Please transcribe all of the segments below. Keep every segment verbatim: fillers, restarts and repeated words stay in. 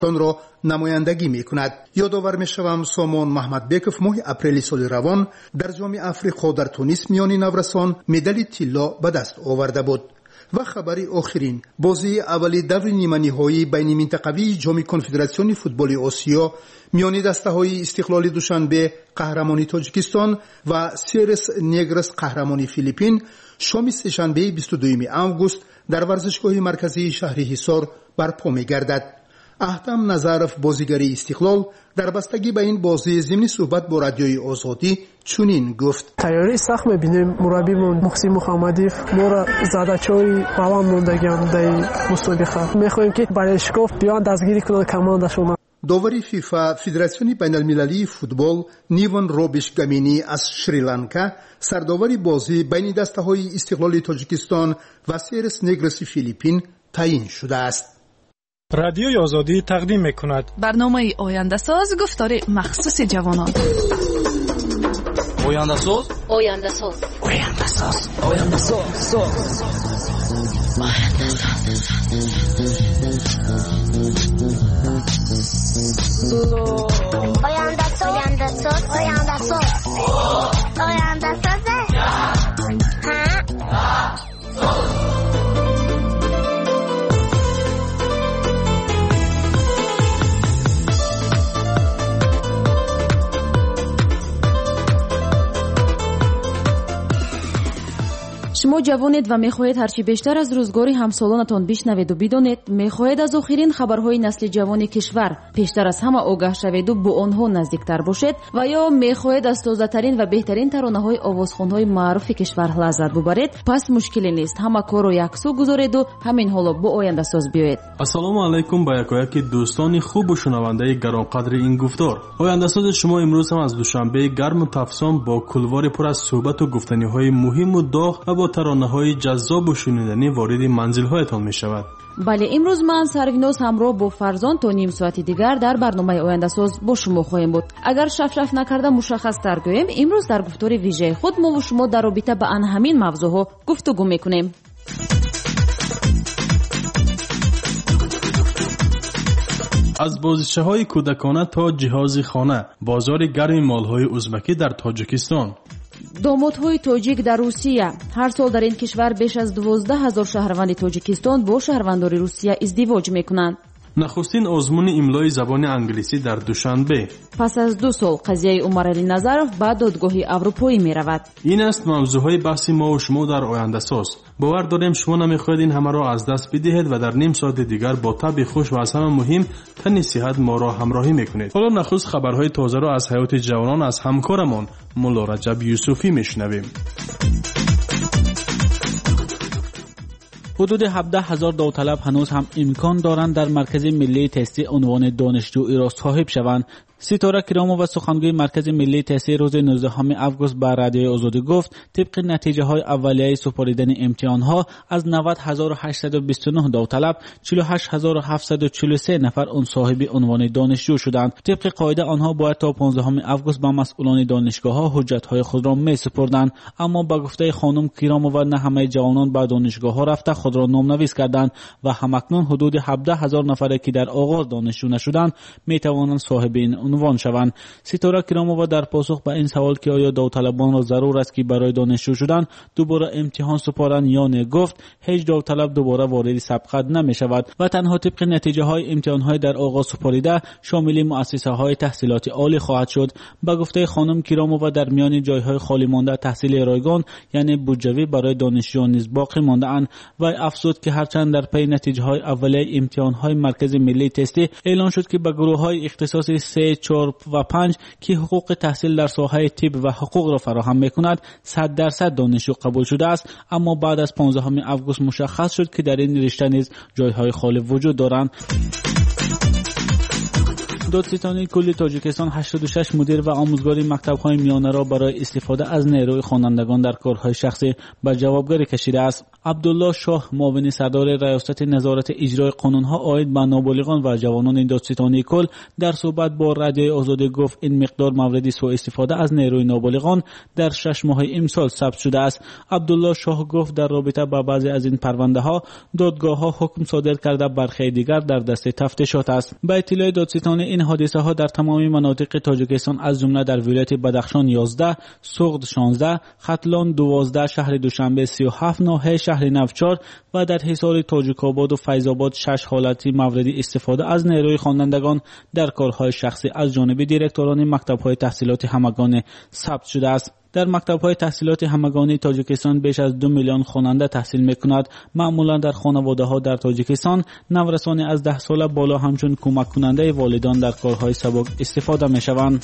تون را نمایندگی می کند. یادآور می شوم سامان محمد بیکوف ماه اپریل سال روان در جام افریقا در تونس میان نورسان مدال طلا به دست آورده بود. و خبری آخرین بازی اولی دور نیمه نهایی بین منطقوی جام کنفدراسیون فوتبال آسیا میان دسته‌های استقلال دوشنبه قهرمانی تاجیکستان و سیرس نیگرس قهرمانی فیلیپین شام سه‌شنبه بیست و دوم آگوست در ورزشگاه مرکزی شهر حصار برپا می‌گردد. احتم نظرف بازیگری استقلال در بستگی به این بازی ضمن صحبت با رادیوی آزادی چنین گفت: تیاری سخت می‌بینیم. مربیمون محسن محمدی ما را زدچوی بالان موندگان در مسابقه می‌خوایم که برای شکاف بیان دستگیری کنند کماندشون. داوری فیفا فدراسیون بین المللی فوتبال نیوان روبیش گامینی از شریلانکا سرداوری بازی بین دسته‌های استقلال تاجیکستان و سیرس نیگرس فیلیپین تعیین شده است. رادیوی آزادی تقدیم می‌کند برنامه آینده ساز گفتار مخصوص جوانان. آینده ساز آینده ساز آینده ساز آینده ساز آینده ساز آینده ساز آینده ساز آینده ساز شما جوانید و میخواهید هرچی بیشتر از روزگاری همسالانتان بشنوید و بدانید، میخواهید از آخرین خبرهای نسل جوان کشور پیشتر از همه آگاه شوید و با آنها نزدیکتر باشید، و یا میخواهید از تازه‌ترین و بهترین ترانه‌های آوازخوان‌های معروف کشور لذت ببرید، پس مشکلی نیست. همه کار رو یکسو گذارید و همین حالا با آینده ساز بیایید. السلام علیکم با یکایک دوستان خوب و شنونده گرانقدر این گفتار. آینده ساز شما امروز هم از دوشنبه گرم و تفسان با کلوار پر از صحبت و گفتنی‌های مهم و داغ و با ترانه‌های جذاب و شنیدنی وارد منزل‌هایتان می‌شود. بله، امروز من سرویناز همراه با فرزان تا نیم ساعت دیگر در برنامه آینده ساز با شما خواهیم بود. اگر شف شف نکرده مشخص تر گویم، امروز در گفتار ویژه خود ما و شما در رابطه با آن همین موضوعها گفتگو می‌کنیم. از بازیچه‌های کودکانه تا جهاز خانه، بازار گرم مال‌های ازبکی در تاجیکستان. دامادهای تاجیک در روسیه. هر سال در این کشور بیش از دوازده هزار شهروند تاجیکستان با شهروندان روسیه ازدواج میکنند. نخستین آزمون املای زبان انگلیسی در دوشنبه. پس از دو سال قضیه عمر علی نظرов به دادگاه اروپایی می رود. این است موضوعهای بحثی ما و شما در آینده ساز. باور داریم شما نمیخواهید این همه را از دست بدهید و در نیم ساعت دیگر با طبع خوش و از همه مهم تن صحت ما را همراهی میکنید. حالا نخست خبرهای تازه را از حیات جوانان از همکارمان مولا رجب یوسفی میشنویم. حدود هفده هزار داوطلب هنوز هم امکان دارند در مرکز ملی تستی عنوان دانشجویی را صاحب شوند. ستاره کرامو و سخنگوی مرکز ملی تحصیل روز نوزدهم آگوست به رادیوی آزادی گفت طبق نتیجه های اولیه سپردن امتحان ها از نود هزار و هشتصد و بیست و نه داوطلب چهل و هشت هزار و هفتصد و چهل و سه نفر اون صاحب عنوان دانشجو شدند. طبق قاعده آنها باید تا پانزدهم آگوست به مسئولان دانشگاه ها حجت های خود را می سپردند، اما با گفته خانم کرامو و نه همه جوانان به دانشگاه ها رفته خود را نامنویس کردند و همکنون حدود هفده هزار نفر که در آغاز دانشجو نشدند می توانند صاحب این عنوان شوند. ستاره کرامووا در پاسخ به این سوال که آیا داوطلبان را ضرور است که برای دانشجو شدن دوباره امتحان سپارند یا نه گفت هیچ داوطلب دوباره وارد سبقت نمی شود و تنها طبق نتیجه های امتحان های در آغاز سپاریده شامل مؤسسه های تحصیلات عالی خواهد شد. با گفته خانم کرامووا در میان جای های خالی مانده تحصیل رایگان یعنی بودجوی برای دانشجویان نیز باقی مانده اند و افزود که هرچند در پی نتیجه های اولیه امتحان های مرکز ملی تستی اعلان شد که به گروه های اختصاصی سه، چهار و پنج که حقوق تحصیل در ساحه طب و حقوق را فراهم میکند صد درصد دانشجو قبول شده است، اما بعد از پانزدهم آگوست مشخص شد که در این رشته نیز جایهای خالی وجود دارند. دادستانی کلی تاجیکستان هشتاد و شش مدیر و آموزگار مکتب‌های میانه را برای استفاده از نیروی خوانندگان در کارهای شخصی به جوابگری کشیده است. عبدالله شاه معاون سردار ریاست نظارت اجرای قانون‌ها عاید به نابالغان و جوانان دادستانی کل در صحبت با رادیوی آزادی گفت این مقدار مورد سوء استفاده از نیروی نابالغان در شش ماه امسال ثبت شده است. عبدالله شاه گفت در رابطه با بعضی از این پرونده‌ها دادگاه‌ها حکم صادر کرده، برخی دیگر در دست تفتیشات است. به اطلاع دادستانی این حادثه‌ها در تمامی مناطق تاجیکستان از جمله در ولایت بدخشان یازده، سوغد شانزده، ختلان دوازده، شهر دوشنبه سی و هفت، ناحیه شهر نوچار و در حصار تاجیک‌آباد و فیض آباد شش حالتی مورد استفاده از نیروی خوانندگان در کارهای شخصی از جانب دیرکتوران مکتب‌های تحصیلات همگانی ثبت شده است. در مکتب‌های تحصیلات همگانی تاجیکستان بیش از دو میلیون خواننده تحصیل می‌کند. معمولاً در خانواده‌ها در تاجیکستان نورسان از ده ساله بالا همچون کمک کننده والدان در کارهای سبک استفاده می‌شوند.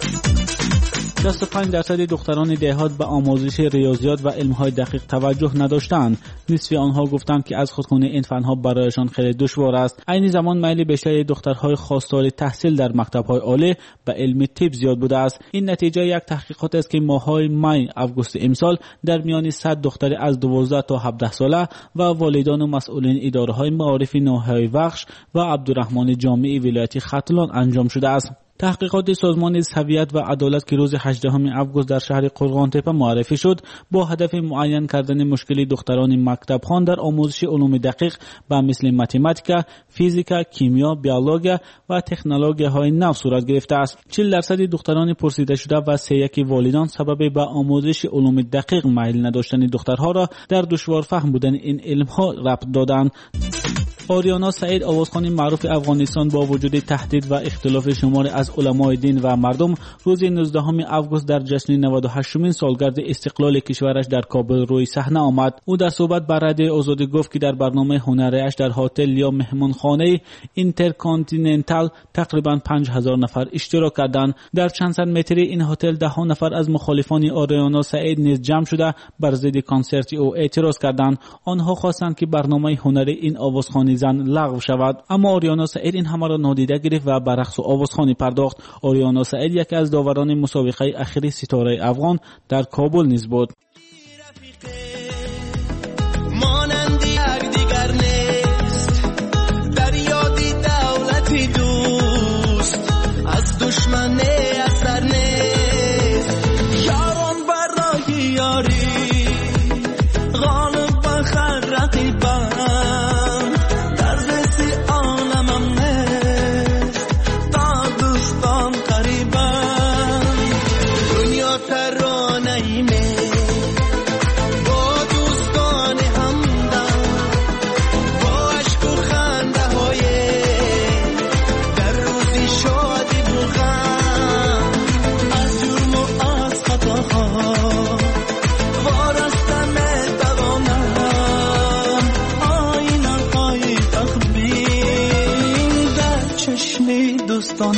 شصت و پنج درصد دختران دهات به آموزش ریاضیات و علم‌های دقیق توجه نداشتند. نصف آنها گفتند که از خودخوانی این فن‌ها برایشان خیلی دشوار است. عین زمان میل بیشتر دخترهای خواستار تحصیل در مکتب‌های عالی به علم طب زیاد بوده است. این نتیجه یک تحقیقات است که ماه‌های می آگوست امسال در میان صد دختر از دوازده تا هفده ساله و والدان و مسئولین اداره‌های معارف ناحیه وخش و عبدالرحمن جامعی ولایت ختلان انجام شده است. تحقیقات سازمان سویت و عدالت که روز هجدهم آگوست در شهر قرغانتپه معرفی شد با هدف معین کردن مشکل دختران مکتب خوان در آموزش علوم دقیق به مثل متماتیکا، فیزیکا، کیمیا، بیولوژی و تکنولوژی های نو صورت گرفته است. چهل درصد دختران پرسیده شده و سه یک والدان سبب به آموزش علوم دقیق میل نداشتن دخترها را در دشوار فهم بودن این علم ها ربط دادند. آریانا سعید آوازخوان معروف افغانستان با وجود تهدید و اختلاف شمار از علمای دین و مردم روز نوزدهم آگوست در جشن نود و هشتمین سالگرد استقلال کشورش در کابل روی صحنه آمد. او در صحبت با رادیوی آزادی گفت که در برنامه هنریش در هتل یا مهمانخانه اینترکانتیننتال تقریبا پنج هزار نفر اشتراک کردند. در چند صد متری این هتل ده ها نفر از مخالفان آریانا سعید نیز جمع شده بر ضد کنسرت او اعتراض کردند. آنها خواستند که برنامه هنری این آوازخوانی زن لغو شود، اما آریانا سعید این همه را نادیده گرفت و به رقص و آوازخوانی پرداخت. آریانا سعید یکی از داوران مسابقه اخیر ستاره افغان در کابل نیز بود. دوستان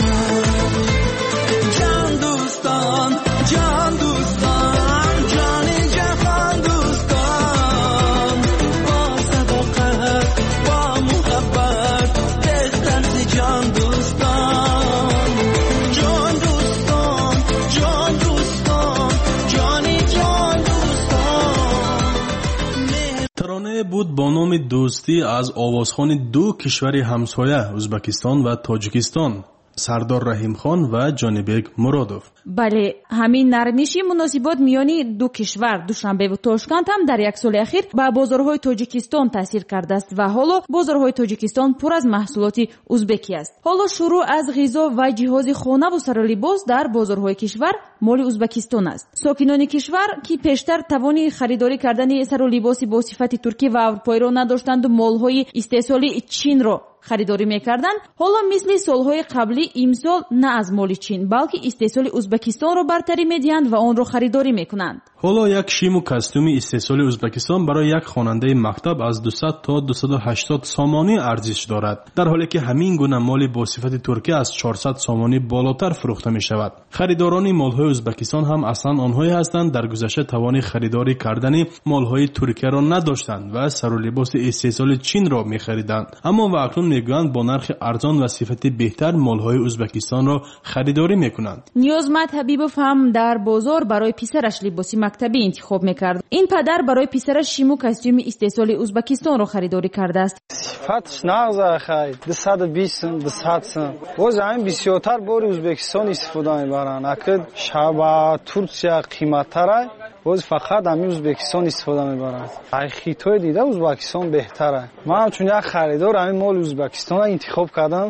جان دوستان جان دوستان جان جهان دوستان با صداقت با محبت بهتر جان دوستان جان دوستان جان دوستان جانی جان دوستان. ترانه بود با نام دوستی از آوازخوان دو کشور همسایه ازبکستان و تاجیکستان، سردار رحیم خان و جانبک مرادوف. بله، همین نرمشی مناسبات میانی دو کشور دوشنبه و تاشکند هم در یک سال اخیر با بازارهای تاجیکستان تاثیر کرده است و حالا بازارهای تاجیکستان پر از محصولات ازبکی است. حالا شروع از غذا و جهاز خانه و سر لباس در بازارهای کشور مال ازبکستان است. ساکنان کشور که پیشتر توانی خریداری کردن سر و لباس با صفت ترکی و اروپایی را نداشتند و مالهای استحصالی چین را خریداری میکردند، حالا مثل سالهای قبلی امسال نه از مال چین بلکه استحصال ازبکستان را برتری میدهند و آن را خریداری میکنند. حالا یک شیم و کاستوم استحصال ازبکستان برای یک خواننده مکتب از دویست تا دویست و هشتاد سامانی ارزش دارد، در حالی که همین گونه مال با صفت ترکی از چهارصد سامانی بالاتر فروخته می شود. خریداران مالهای ازبکستان هم اصلا آنهایی هستند در گذشته توان خریداری کردن مالهای ترکی را نداشتند و سر و لباس استحصال چین را می خریدند، اما و اکنون میگویند با نرخ ارزان و صفت بهتر مالهای ازبکستان را خریداری میکنند. نیازمند حبیبوف هم در بازار برای پسرش لباس مکتبی انتخاب میکرد. این پدر برای پسرش شیمو کاستوم استحصال ازبکستان را خریداری کرده است. صفتش نغزه خرید دویست و بیست دویست باز همین بسیارتر بار ازبکستان استفاده میبرند. اگر شب ترکیه قیمت‌تره باز فقط همین ازبکستان استفاده میبرند. خیتای دیده ازبکستان بهتره. من همچون یک خریدار همین مال ازبکستان انتخاب کردم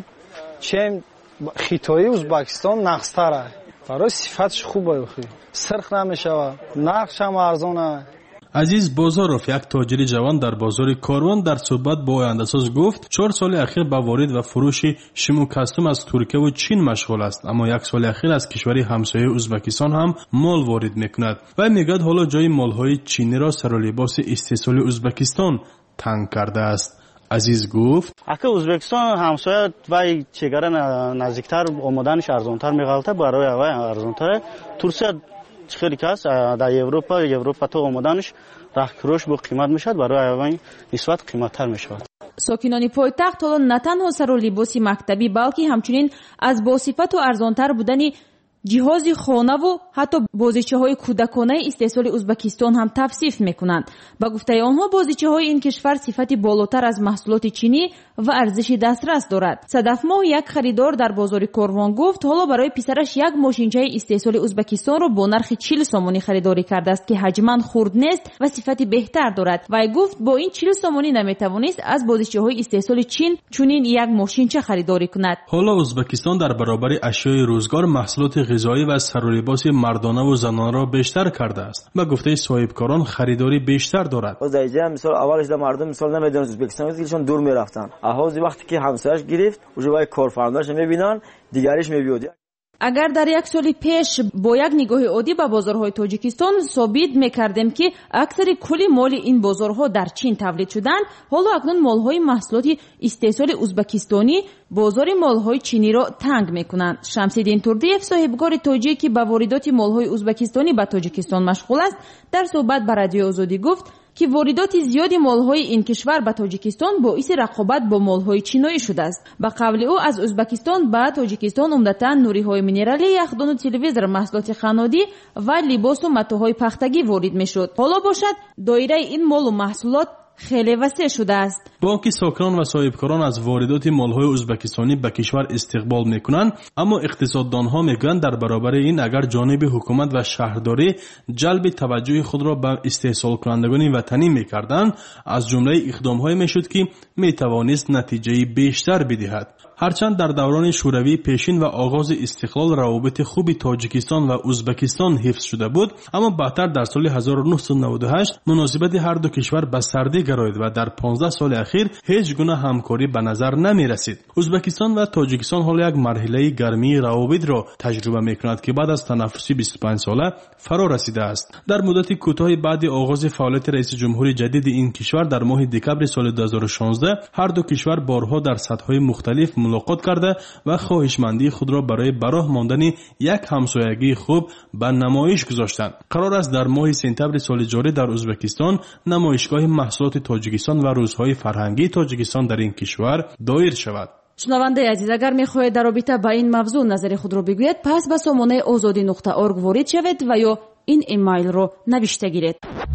چه خیتای ازبکستان نغزتره برای صفتش خوبه بخیر سرخ نمیشه نرخش هم ارزانه. عزیز بازاروف یک تاجر جوان در بازار کاروان در صحبت با آینده‌ساز گفت چهار سال اخیر با وارد و فروش شیمو کاستوم از ترکیه و چین مشغول است، اما یک سال اخیر از کشور همسایه ازبکستان هم مال وارد میکند و میگوید حالا جای مالهای چینی را سر لباس استحصال ازبکستان تنگ کرده است. عزیز گفت اگه ازبکستان همسایه و چگره نزدیکتر آمدنش ارزانتر میغلطه برای اوای ارزانتر. ترکیه خیلی کس در اروپا اروپا تو آمدنش راه با قیمت میشد برای اوای نسبت قیمتتر میشد. ساکنان پایتخت حالا نه تنها سر و لباس مکتبی بلکه همچنین از باصفت و ارزانتر بودنی جهاز خانه و حتی بازیچه‌های کودکانه استحصال ازبکستان هم توصیف میکنند. با گفته آنها بازیچه‌های این کشور صفتی بالاتر از محصولات چینی و ارزش دسترس دارد. صدف ماه یک خریدار در بازار کاروان گفت حالا برای پسرش یک ماشینچه استحصال ازبکستان را با نرخ چهل سومانی خریداری کرده است که حجماً خرد نیست و صفتی بهتر دارد. و گفت با این چهل سومانی نمیتوانست از بازیچه‌های استحصال چین چنین یک ماشینچه خریداری کند. حالا ازبکستان در برابر اشیای روزگار محصولات غذایی و سر و لباس مردانه و زنانه را بیشتر کرده است. با گفته صاحبکاران خریداری بیشتر دارد. از اینجا مثلا اولش در مردم مثلا نمیدونن ازبکستان چون دور میرفتن. احواز وقتی که همسایش گرفت و جوای کارفرماش میبینن دیگریش میبیود. اگر در یک سال پیش با یک نگاه عادی به بازارهای تاجیکستان ثابت میکردیم که اکثر کل مال این بازارها در چین تولید شدند، حالا اکنون مالهای محصولات استحصال ازبکستانی بازار مالهای چینی را تنگ میکنند. شمس‌الدین تردیف صاحبکار تاجیکی که به واردات مالهای ازبکستانی به تاجیکستان مشغول است در صحبت با رادیو آزادی گفت که واردات زیادی مالهای این کشور به تاجیکستان باعث رقابت با مالهای چینی شده است. به قول او از ازبکستان به تاجیکستان عمدتاً نوری‌های مینرالی، یخدان و تلویزیون، محصولات خانگی و لباس و متاهای پختگی وارد میشد. حالا باشد دایره این مال و محصولات خیلی وسیع شده است. باقی ساکنان و صاحبکاران از واردات مالهای ازبکستانی به کشور استقبال میکنند، اما اقتصاددانها میگویند در برابر این اگر جانب حکومت و شهرداری جلب توجه خود را به استحصال کنندگان وطنی میکردند، از جمله اقدام‌های میشد که میتوانست نتیجه بیشتر بدهد. هرچند در دوران شوروی پیشین و آغاز استقلال روابط خوب تاجیکستان و ازبکستان حفظ شده بود، اما بعدتر در سال هزار و نهصد و نود و هشت مناسبت هر دو کشور به سردی گرایید و در پانزده سال اخیر هیچ گونه همکاری به نظر نمی رسید. ازبکستان و تاجیکستان حالا یک مرحله گرمی روابط را تجربه می کند که بعد از تنفسی بیست و پنج ساله فرا رسیده است. در مدت کوتاه بعد آغاز فعالیت رئیس جمهور جدید این کشور در ماه دکمبر سال دو هزار و شانزده، هر دو کشور بارها در سطح‌های مختلف ملاقات کرده و خواهشمندی خود را برای براه ماندن یک همسایگی خوب به نمایش گذاشتند. قرار است در ماه سپتامبر سال جاری در ازبکستان نمایشگاه محصولات تاجیکستان و روزهای فرهنگی تاجیکستان در این کشور دایر شود. شنونده عزیز، اگر می‌خواهید در رابطه با این موضوع نظر خود را بگویید، پس به سامانه آزادی نقطه اورگ وارد شوید و یا این ایمیل رو نوشته گیرید.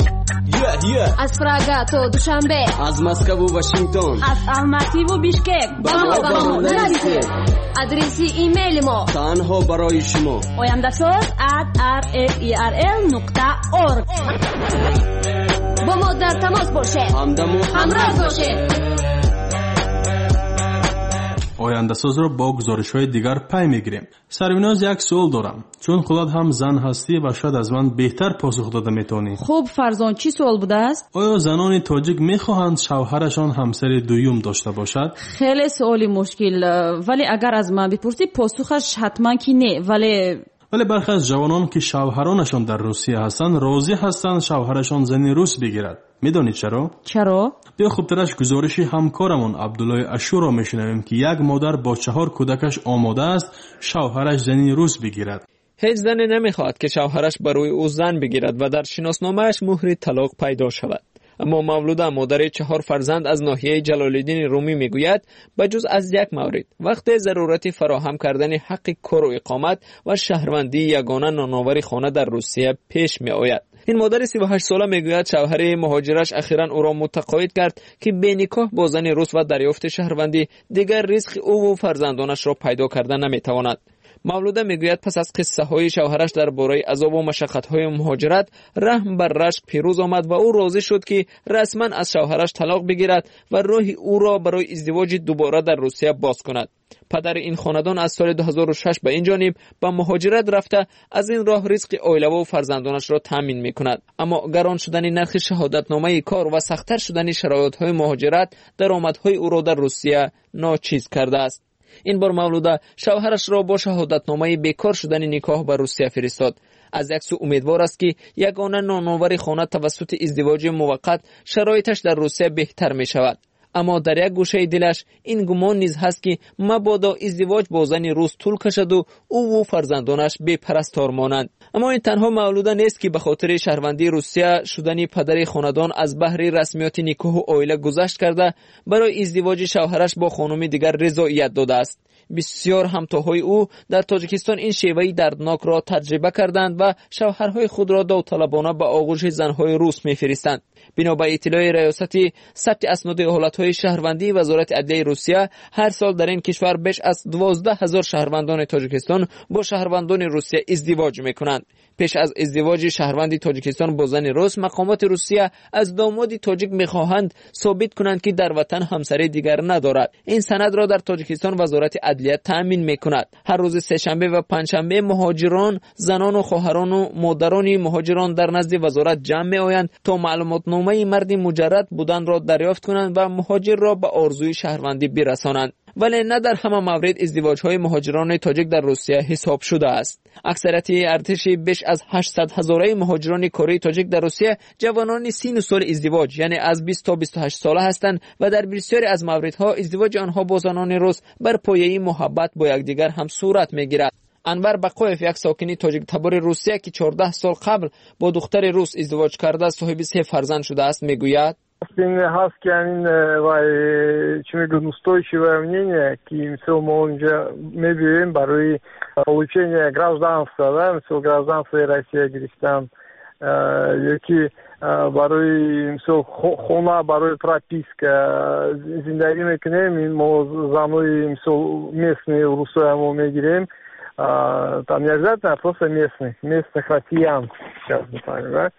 Yeah, yeah. از پراگا تا دوشنبه، از مسکو و واشنگتن، از الماتی و بیشکک، با ما با ما نرسید. ادرسی ایمیل ما تنها برای شما oyandashoz at r f e r l نقطه org. با ما در تماس باشید، همدم و همراه باشید. آینده‌ساز را با گزارش‌های دیگر پی می‌گیریم. سریناز یک سوال دارم، چون خودت هم زن هستی و شاید از من بهتر پاسخ داده می‌تونی. خوب فرزان، چی سوال بوده است؟ آیا زنان تاجیک می‌خواهند شوهرشان همسر دوم داشته باشد؟ خیلی سوالی مشکل، ولی اگر از من بپرسی پاسخش حتما که نه. ولی ولی برخی از جوانان که شوهرانشان در روسیه هستند راضی هستند شوهرشان زن روس بگیرد. میدونید چرا؟ چرا؟ بیا خوب ترش گزارش همکارمون عبدالله اشور را میشنویم که یک مادر با چهار کودکش آماده است شوهرش زن روس بگیرد. هیچ زنی نمیخواهد که شوهرش برای او زن بگیرد و در شناسنامه‌اش مهر طلاق پیدا شود. اما مولوده مادر چهار فرزند از ناحیه جلال‌الدین رومی میگوید بجز از یک مورد وقت ضرورت فراهم کردن حق کار و اقامت و شهروندی یگانه نانآور خانه در روسیه پیش می آید. این مادر سی و هشت ساله میگوید شوهر مهاجرش اخیراً او را متقاعد کرد که به نکاح با زن روس و دریافت شهروندی دیگر رزق او و فرزندانش را پیدا کردن نمیتواند. مولوده میگوید پس از قصه های شوهرش درباره عذاب و مشقت های مهاجرت رحم بر رشک پیروز آمد و او راضی شد که رسما از شوهرش طلاق بگیرد و راه او را برای ازدواج دوباره در روسیه باز کند. پدر این خاندان از سال دو هزار و شش به این جانب به مهاجرت رفته از این راه رزق عائله و فرزندانش را تامین میکند. اما گران شدن نرخ شهادتنامه کار و سخت‌تر شدن شرایط های مهاجرت درآمدهای او را در روسیه ناچیز کرده است. این بار مولوده شوهرش را با شهادتنامه بیکار شدن نکاح به روسیه فرستاد. از یک سو امیدوار است که یگانه نانآور خانه توسط ازدواج موقت شرایطش در روسیه بهتر می شود. اما در یک گوشه دلش این گمان نیز هست که مبادا ازدواج با زن روس طول کشد و او و فرزندانش بی پرستار مانند. اما این تنها مولوده نیست که به خاطر شهروندی روسیه شدن پدر خاندان از بحر رسمیات نکاح و عائله گذشت کرده برای ازدواج شوهرش با خانم دیگر رضایت داده است. بسیار همتاهای او در تاجیکستان این شیوه دردناک را تجربه کردند و شوهرهای خود را داوطلبانه به آغوش زنهای روس می‌فرستند. بنا به اطلاع ریاست ثبت اسناد حالتهای شهروندی وزارت عدلیه روسیه، هر سال در این کشور بیش از دوازده هزار شهروندان تاجیکستان با شهروندان روسیه ازدواج میکنند. پیش از ازدواج شهروندی تاجیکستان با زن روس، مقامات روسیه از دامادی تاجیک میخواهند ثابت کنند که در وطن همسری دیگر ندارد. این سند را در تاجیکستان وزارت عدلیه تامین میکند. هر روز سه‌شنبه و پنجشنبه مهاجران، زنان و خواهران و مادران مهاجران در نزد وزارت جمع میآیند تا معلومات نامه مرد مجرد بودن را دریافت کنند و مهاجر را به آرزوی شهروندی برسانند. ولی نه در همه مورد ازدواج‌های مهاجران تاجیک در روسیه حساب شده است. اکثریت ارتش بیش از هشتصد هزاره مهاجران کره تاجیک در روسیه جوانان سن و سال ازدواج، یعنی از بیست تا بیست و هشت ساله هستند و در بسیاری از موردها ازدواج آنها با زنان روس بر پایه محبت با یکدیگر هم صورت می‌گیرد. انور بقایف، یک ساکن تاجیک تبار روسیه که چهارده سال قبل با دختر روس ازدواج کرده صاحب سه فرزند شده است، میگوید Хаскин чему устойчивое мнение, что мы уже мебием баруи получения гражданства, да, все гражданство России, Кыргызстан, yoki баруи все хона баруи прописка, зиндаги мекунем, мы замуи все местные русские мы мегирем, там не обязательно просто местных, местных россиян, сейчас не понимаю, да.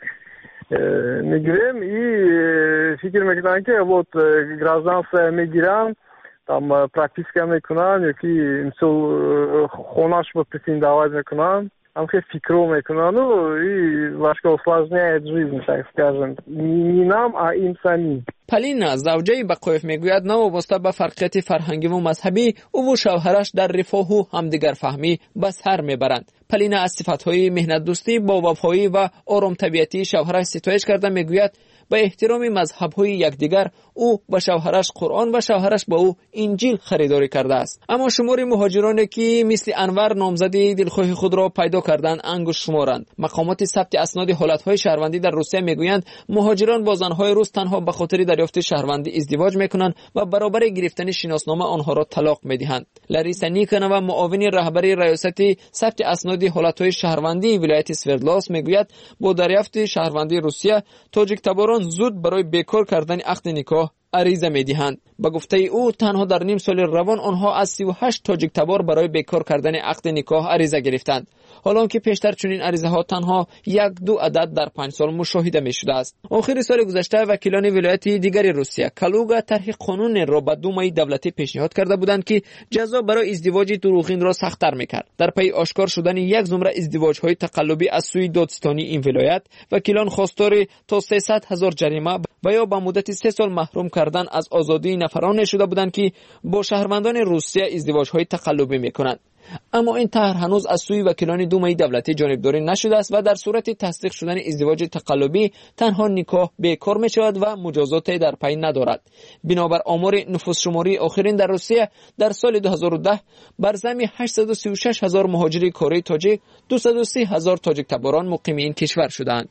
میگیریم این فکر میکنن که вот гражданство میگیرن там прописка میکنن یکی مثل خونش رو претендовать میکنن هم خیلی فکر میکنن و این вашка усложняет жизнь, так скажем, не нам, а им самим. پالینا زوجه بقایف میگوید نوابسته به فرقیت فرهنگی و مذهبی او و شوهرش در رفاه و همدیگر فهمی به سر میبرند. پالینا از صفتهای مهنت دوستی با وفایی و آرام طبیعتی شوهرش ستایش کرده میگوید به احترام مذهب‌های یکدیگر او به شوهرش قرآن و شوهرش با او انجیل خریداری کرده است. اما شمار مهاجرانی که مثل انور نامزدی دلخواه خود را پیدا کردند انگشت شمارند. مقامات ثبت اسناد حالت‌های شهروندی در روسیه میگویند مهاجران با زن‌های روس تنها به خاطر دریافت شهروندی ازدواج میکنند و برابر گرفتن شناسنامه آنها را طلاق میدهند. لاریسا نیکنوا، معاون رهبر ریاست ثبت اسناد حالت‌های شهروندی ولایت سوردلوس میگوید با دریافت شهروندی روسیه تاجیک تباران زود برای بیکار کردن عقد نکاح عریضه می‌دهند. با گفته او تنها در نیم سال روان آنها از سی و هشت تاجیک تبار برای بیکار کردن عقد نکاح عریضه گرفتند، حالا که پیشتر چنین عریضه ها تنها یک دو عدد در پنج سال مشاهده می‌شده است. آخر سال گذشته وکیلان ولایت دیگر روسیه کالوگا طرح قانون را به دومای دولتی پیشنهاد کرده بودند که جزا برای ازدواج دروغین را سخت‌تر می‌کرد. در پی آشکار شدن یک زمره ازدواج‌های تقلبی از سوی دادستانی این ولایت، وکیلان خواستار تا سیصد هزار جریمه و یا به مدت سه سال محروم کردن از آزادی نفران شده بودند که با شهروندان روسیه ازدواج‌های تقلبی می‌کنند. اما این طرح هنوز از سوی وکیلان دومای دولتی جانبداری نشده است و در صورت تصدیق شدن ازدواج تقلبی تنها نکاح بیکار می شود و مجازاتی در پی ندارد. بنابر آمار نفوس شماری آخرین در روسیه در سال دو هزار و ده بر ضمن هشتصد و سی و شش هزار مهاجر کره تاجیک دویست و سی هزار تاجیک تباران مقیم این کشور شدند.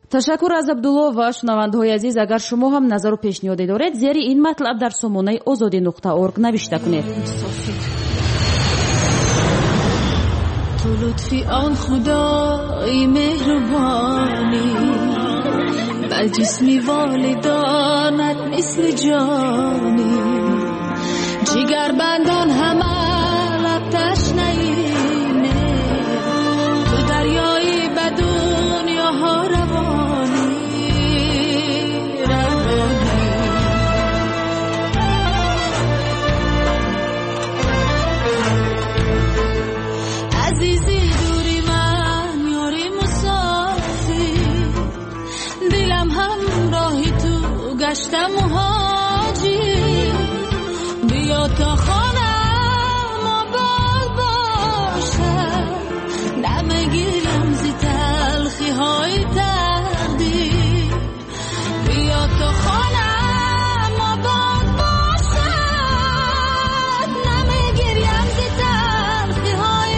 ташаккур аз абдулло ва шунавандаҳои азиз, агар шумо ҳам назару пешниҳоде доред, зери ин матлаб дар сомонаи озодӣ нуқта орг навишта кунед. تو لطفی آن خدای مهربانی بر جسمی والدانت مثل جانی جگر بندان همه لب تشنهینه تو دریایی به دنیاها روانی روانی عزیزی دوری من یاری مسافر دلم همراهی تو گشتم مهاجر بیا تا خانه ما باز باشد نمیگیرم زی تلخی های تقدیر بیا تا خانه ما باز باشد نمیگیرم زی تلخی های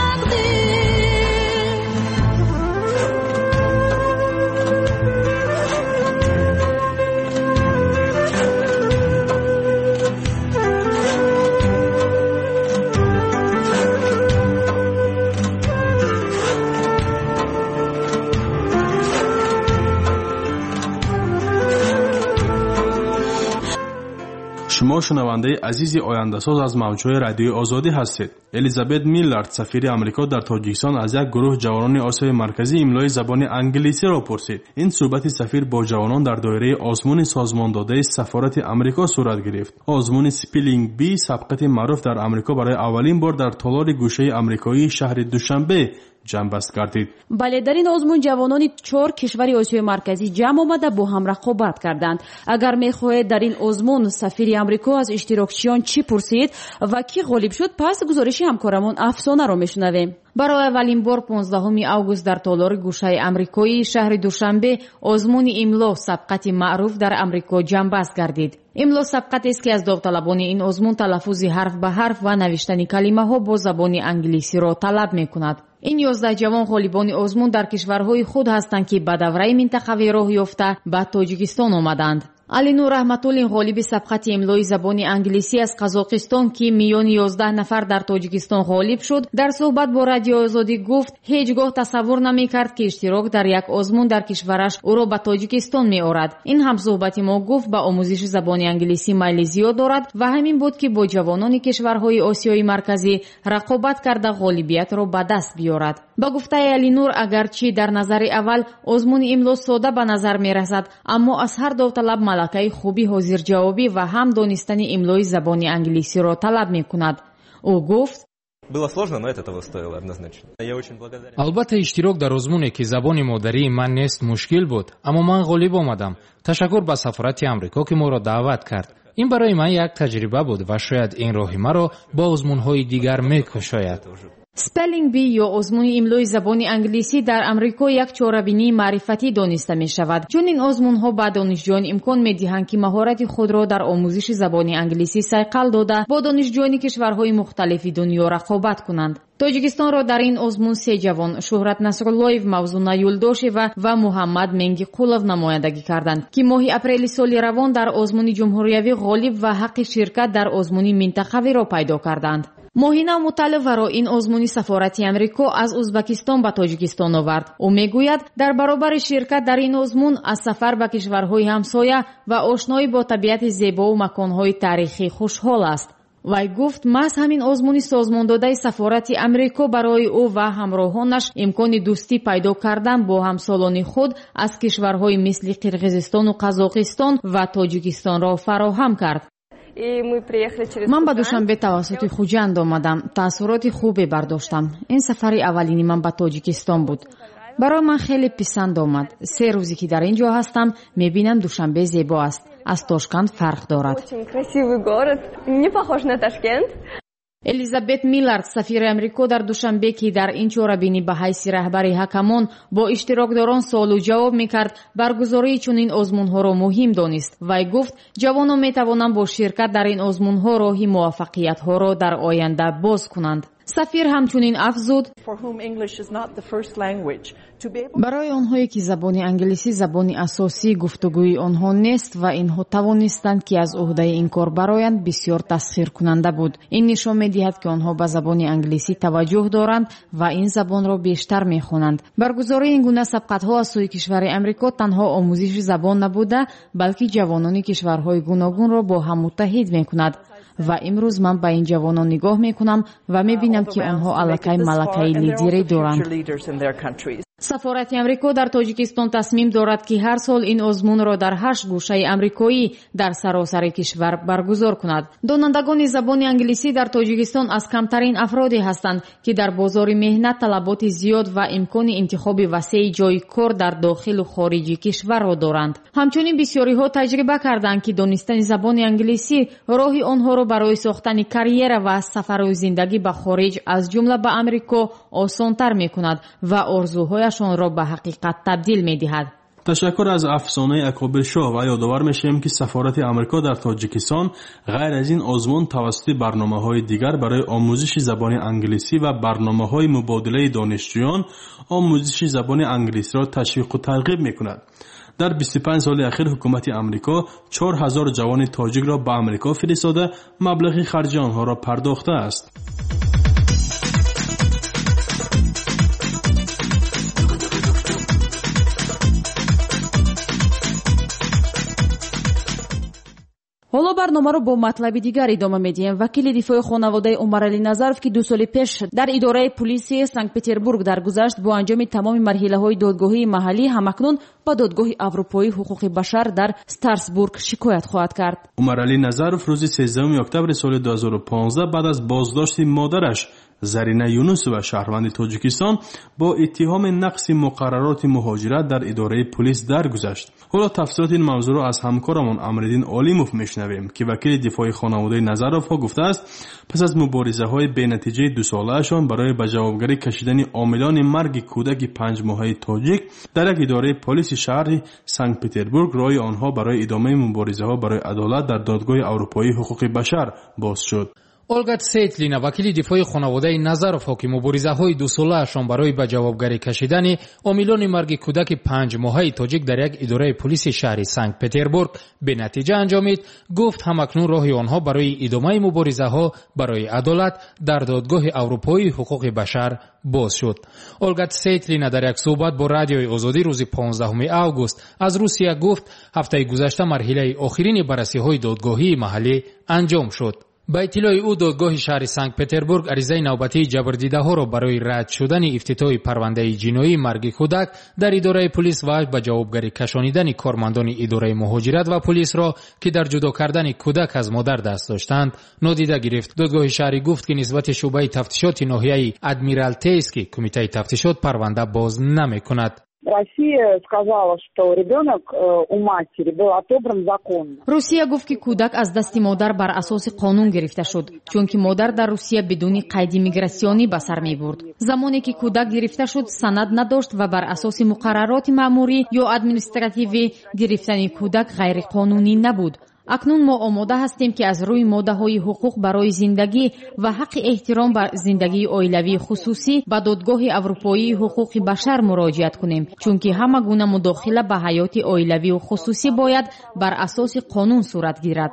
شما شنونده عزیز آینده‌ساز از موج‌های رادیوی آزادی هستید. الیزابت میلارد سفیر آمریکا در تاجیکستان از یک گروه جوانان آسیای مرکزی املای زبان انگلیسی را پرسید. این صحبت سفیر با جوانان در دایره آزمون سازمان داده سفارت آمریکا صورت گرفت. آزمون سپلینگ بی سبقت معروف در آمریکا برای اولین بار در تالار گوشه آمریکایی شهر دوشنبه جنبست گردید. бале дар ин озмун ҷавонони чор кишвари осиёи марказӣ ҷамъ омада бо ҳам рақобат карданд. агар мехоҳед дар ин озмун сафири амрико аз иштирокчиён чӣ пурсид ва кӣ ғолиб шуд, пас гузориши ҳамкорамон афсонаро мешунавем. барои аввалин бор понздаҳуми август дар толори гӯшаи амрикои шаҳри душанбе озмуни имло сабқати маъруф дар амрико ҷанбаст гардид. имло сабқатест ки аз довталабони ин озмун талаффузи ҳарф ба ҳарф ва навиштани калимаҳо бо забони англисиро талаб мекунад. ин ёздаҳ ҷавон ғолибони озмун дар кишварҳои худ ҳастанд ки ба давраи минтақавӣ роҳ ёфта ба тоҷикистон омаданд. алинур раҳматуллин ғолиби сабқати имлои забони англисӣ аз қазоқистон ки миёни ёздаҳ нафар дар тоҷикистон ғолиб шуд, дар суҳбат бо радиои озодӣ гуфт ҳеҷ гоҳ тасаввур намекард ки иштирок дар як озмун дар кишвараш ӯро ба тоҷикистон меорад. ин ҳамсуҳбати мо гуфт ба омӯзиши забони англисӣ майли зиёд дорад ва ҳамин буд ки бо ҷавонони кишварҳои осиёи марказӣ рақобат карда ғолибиятро ба даст биёрад. ба гуфтаи алинур, агарчи дар назари аввал озмуни имло сода ба назар мерасад, аммо аз ҳар довталаб малакаи хуби ҳозирҷавобӣ ва ҳам донистани имлои забони англисиро талаб мекунад. ӯ гуфт: Было сложно, но это того стоило однозначно. Я очень благодарен. Албатта иштирок дар озмуне ки забони модарии ман нест мушкил буд, аммо ман ғолиб омадам. Ташаккур ба сафорати Амрико ки моро даъват кард. ин барои ман як таҷриба буд ва шояд ин роҳи маро бо озмунҳои дигар мекушояд. спеллинг би ё озмуни имлои забони англисӣ дар амрико як чорабинии маърифатӣ дониста мешавад, чун ин озмунҳо ба донишҷӯён имкон медиҳанд ки маҳорати худро дар омӯзиши забони англисӣ сайқал дода бо донишҷӯёни кишварҳои мухталифи дунё рақобат кунанд. тоҷикистонро дар ин озмун се ҷавон шӯҳрат насруллоев, мавзуна юлдошева ва муҳаммад менгиқулов намояндагӣ карданд ки моҳи апрели соли равон дар озмуни ҷумҳуриявӣ ғолиб ва ҳаққи ширкат дар озмуни минтақавиро пайдо карданд. моҳина муталлифаро ин озмуни сафорати амрико аз узбекистон ба тоҷикистон овард. ӯ мегӯяд дар баробари ширкат дар ин озмун аз сафар ба кишварҳои ҳамсоя ва ошноӣ бо табиати зебову маконҳои таърихӣ хушҳол аст. вай гуфт маҳз ҳамин озмуни созмондодаи сафорати амрико барои ӯ ва ҳамроҳонаш имкони дӯстӣ пайдо кардан бо ҳамсолони худ аз кишварҳои мисли қирғизистону қазоқистон ва тоҷикистонро фароҳам кард. ман ба душанбе тавассути хуҷанд омадам. таъссуроти хубе бардоштам. ин сафари аввалини ман ба тоҷикистон буд. барои ман хеле писанд омад. се рӯзе ки дар ин ҷо ҳастам, мебинам душанбе зебо аст. аз тошкент фарқ дорад. элизабет миллард сафири амрико дар душанбе ки дар ин чорабинӣ ба ҳайси раҳбари ҳакамон бо иштирокдорон суолу ҷавоб мекард, баргузории чунин озмунҳоро муҳим донист. вай гуфт ҷавонон метавонанд бо ширкат дар ин озмунҳо роҳи муваффақиятҳоро дар оянда боз кунанд. сафир ҳамчунин афзуд, барои онҳое ки забони англисӣ забони асосии гуфтугӯи онҳо нест ва инҳо тавонистанд ки аз уҳдаи ин кор бароянд, бисёр тасхиркунанда буд. Ин нишон медиҳад ки онҳо ба забони англисӣ таваҷҷӯҳ доранд ва ин забонро бештар мехонанд. баргузории ин гуна сабқатҳо аз сӯи кишвари амрико танҳо омӯзиши забон набуда, балки ҷавонони кишварҳои гуногунро бо ҳам муттаҳид мекунад. ва имрӯз ман ба ин ҷавонон нигоҳ мекунам ва мебинам ки онҳо аллакай малакаи лидерӣ доранд. сафорати амрико дар тоҷикистон тасмим дорад ки ҳар сол ин озмунро дар ҳашт гӯшаи амрикоӣ дар саросари кишвар баргузор кунад. донандагони забони англисӣ дар тоҷикистон аз камтарин афроде ҳастанд ки дар бозори меҳнат талаботи зиёд ва имкони интихоби васеъи ҷойи кор дар дохилу хориҷи кишварро доранд. ҳамчунин бисёриҳо таҷриба карданд ки донистани забони англисӣ роҳи онҳоро барои сохтани карьера ва сафару зиндагӣ ба хориҷ аз ҷумла ба амрико осонтар мекунад ва орзуҳояшонро ба ҳақиқат табдил медиҳад. ташаккур аз афсонаи акобир шоҳ ва ёдовар мешавем ки сафорати амрико дар тоҷикистон ғайр аз ин озмун тавассути барномаҳои дигар барои омӯзиши забони англисӣ ва барномаҳои мубодилаи донишҷӯён омӯзиши забони англисиро ташвиқу тарғиб мекунад. дар бисту панҷ соли ахир ҳукумати амрико чор ҳазор ҷавони тоҷикро ба амрико фиристода маблағи харҷи онҳоро пардохтааст. ҳоло барномаро бо матлаби дигар идома медиҳем. вакили дифои хонаводаи Умарали Назаров ки ду соли пеш дар идораи пулисии Санкт-Петербург даргузашт, бо анҷоми тамоми марҳилаҳои додгоҳии маҳаллӣ ҳамакнун ба додгоҳи Аврупоии ҳуқуқи башар дар Страсбург шикоят хоҳад кард. Умарали Назаров рӯзи сездахуми октябри соли ду ҳазору понздаҳ баъд аз боздошти модараш Зарина Юнусова, шаҳрванди Тоҷикистон, бо иттиҳоми нақси муқаррароти муҳоҷират дар идораи пулис даргузашт. ҳоло тафсилоти ин мавзӯъро аз ҳамкорамон Амриддин Олимов мешунавем, ки вакили дифои хонаводаи Назаровҳо гуфтааст, пас аз муборизаҳои бенатиҷаи дусолаашон барои ба ҷавобгарӣ кашидани омилони марги кӯдаки панҷмоҳаи тоҷик дар як идораи полиси шаҳри Санкт-Петербург, роҳи онҳо барои идомаи муборизаҳо барои адолат дар додгоҳи Аврупоии ҳуқуқи башар боз шуд. Олга Цейтлина, вакили дифои хонаводаи Назаровҳо ки муборизаҳои дусолаашон барои ба ҷавобгарӣ кашидани омилони марги кӯдаки панҷмоҳаи тоҷик дар як идораи полиси шаҳри Санкт-Петербург бенатиҷа анҷомид, гуфт ҳамакнун роҳи онҳо барои идомаи муборизаҳо барои адолат дар додгоҳи Аврупоии ҳуқуқи башар боз шуд. Олга Цейтлина дар як суҳбат бо Радиои Озодӣ рӯзи понздаҳуми август аз Русия гуфт, ҳафтаи гузашта марҳилаи охирини баррасиҳои додгоҳии маҳаллӣ анҷом шуд. ба иттилои ӯ додгоҳи шаҳри Санкт-Петербург аризаи навбатии ҷабрдидаҳоро барои рад шудани ифтитоҳи парвандаи ҷиноии марги кӯдак дар идораи пулис ва ба ҷавобгарӣ кашонидани кормандони идораи муҳоҷират ва пулисро ки дар ҷудо кардани кӯдак аз модар даст доштанд нодида гирифт. додгоҳи шаҳрӣ гуфт ки нисбати шуъбаи тафтишоти ноҳияи Адмиралтейский кумитаи тафтишот парванда боз намекунад. Россия сказала, что ребенок у матери был отобран законно. Русия гуфт ки кӯдак аз дасти модар бар асоси қонун гирифта шуд, чунки модар дар Русия бидуни қайди миграсионӣ ба сар мебурд. замоне ки кӯдак гирифта шуд, санад надошт ва бар асоси муқаррароти маъмурӣ ё административӣ гирифтани кӯдак ғайриқонунӣ набуд. акнун мо омода ҳастем ки аз рӯи моддаҳои ҳуқуқ барои зиндагӣ ва ҳаққи эҳтиром ба зиндагии оилавии хусусӣ ба додгоҳи Аврупоии ҳуқуқи башар муроҷиат кунем, чунки ҳама гуна мудохила ба ҳаёти оилавию хусусӣ бояд бар асоси қонун сурат гирад.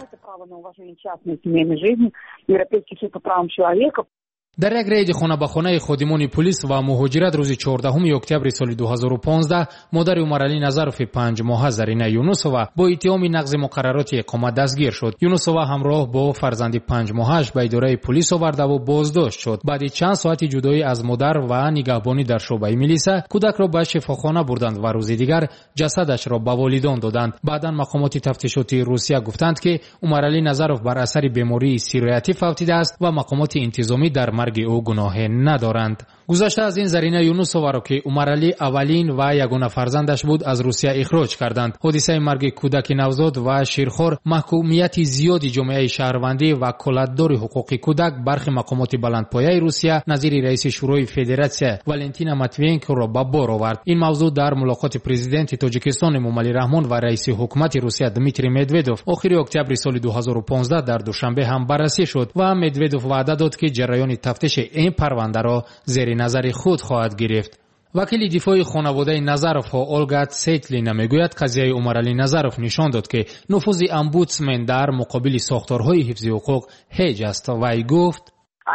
дар як рейди хона ба хонаи ходимони пулис ва муҳоҷират рӯзи чордаҳуми октябри соли ду ҳазору понздаҳ модари Умарали Назарови панҷмоҳа Зарина Юнусова бо иттиҳоми нақзи муқаррароти иқомат дастгир шуд. Юнусова ҳамроҳ бо фарзанди панҷмоҳааш ба идораи пулис овардаву боздошт шуд. баъди чанд соати ҷудоӣ аз модар ва нигаҳбонӣ дар шӯъбаи милиса кӯдакро ба шифохона бурданд ва рӯзи дигар ҷасадашро ба волидон доданд. баъдан мақомоти тафтишоти Русия гуфтанд ки Умарали Назаров бар асари бемории сироятӣ фавтидааст ва мақомоти интизомӣ дар марги ӯ гуноҳе надоранд. гузашта аз ин Зарина Юнусоваро ки Умарали аввалин ва ягона фарзандаш буд аз Русия ихроҷ карданд. ҳодисаи марги кӯдаки навзод ва ширхор маҳкумияти зиёди ҷомеаи шаҳрвандӣ ва колатдори ҳуқуқи кӯдак бархи мақомоти баландпояи Русия назири раиси шӯрои федератсия Валентина Матвиенкоро ба бор овард. ин мавзӯъ дар мулоқоти президенти Тоҷикистон Эмомалӣ Раҳмон ва раиси ҳукумати Русия Дмитрий Медведев охири октябри соли ду ҳазору понздаҳ дар душанбе ҳам баррасӣ шуд ва Медведев ваъда дод ки ҷараёни تفتیش این پرونده را زیر نظر خود خواهد گرفت. وکیل دفاع خانواده نظروف ها اولگا تسیتلینا میگوید قضیه عمرعلی نظروف نشان داد که نفوذ امبودسمن در مقابل ساختارهای حفظ حقوق هیچ است. وی گفت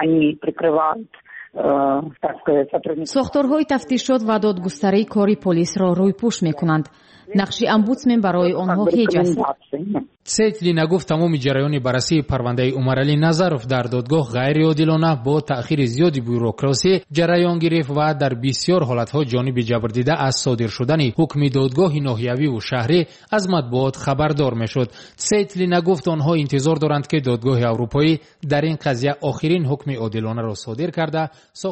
ساختارهای تفتیشات و دادگستری کاری پلیس را روی پوش میکنند. نقش امبودسمن برای آنها هیچ است. تسیتلینا گفت تمام جریان بررسی پرونده عمرعلی نظروف در دادگاه غیر عادلانه با تأخیر زیادی بوروکراسی جریان گرفت و در بسیار حالتها جانب جبردیده از صادر شدن حکم دادگاه ناحیوی و شهری از مطبوعات خبردار میشد. تسیتلینا گفت آنها انتظار دارند که دادگاه اروپایی در این قضیه آخرین حکم عادلانه را صادر کرده